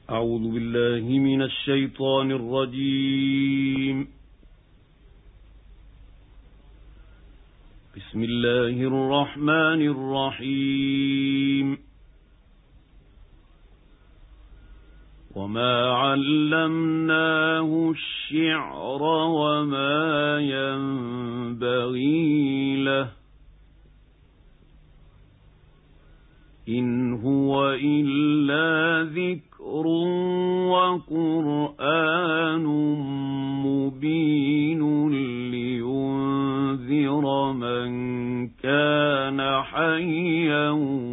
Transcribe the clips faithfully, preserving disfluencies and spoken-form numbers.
أعوذ بالله من الشيطان الرجيم. بسم الله الرحمن الرحيم. وما علمناه الشعر وما ينبغي له إن هو إلا ذكر وقرآن مبين لينذر من كان حيا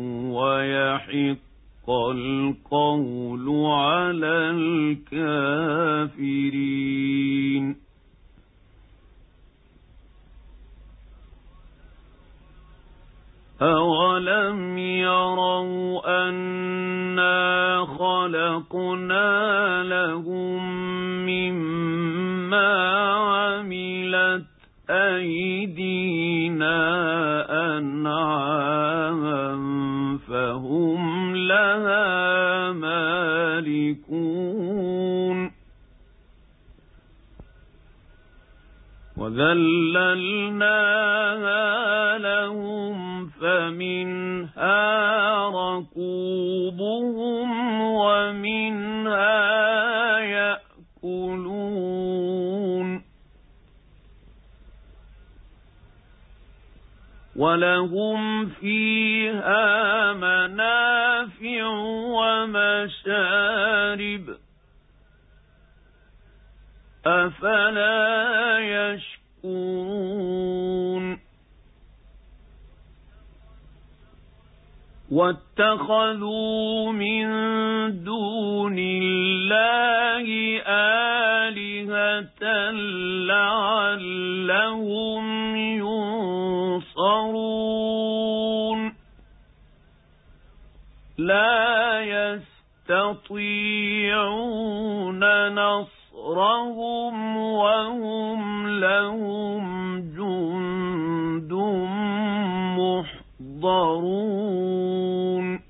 ويحق القول على الكافرين. أَوَلَمْ يَرَوْا أَنَّا خَلَقْنَا لَهُم مِّمَّا عَمِلَتْ أَيْدِينَا أَنْعَامًا فَهُمْ لَهَا مَالِكُونَ وَذَلَّلْنَاهَا لَهُمْ فَمِنْهَا رَكُوبُهُمْ وَمِنْهَا يَأْكُلُونَ وَلَهُمْ فِيهَا مَنَافِعُ وَمَشَارِبُ أَفَلَا يَشْكُرُونَ وَاتَّخَذُوا مِن دُونِ اللَّهِ آلِهَةً لَّعَلَّهُمْ يُنصَرُونَ لَا يَسْتَطِيعُونَ نَصْرَهُمْ وَهُمْ لَهُمْ جُندٌ مُّحْضَرُونَ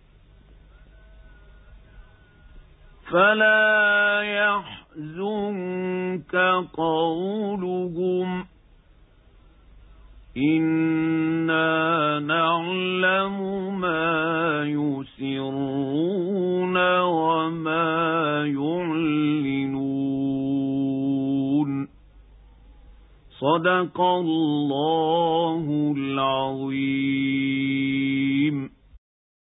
فَلَا يَحْزُنكَ قَوْلُهُمْ إِنَّا نَعْلَمُ مَا يُسِرُّونَ وَمَا يُعْلِنُونَ صدق الله العظيم.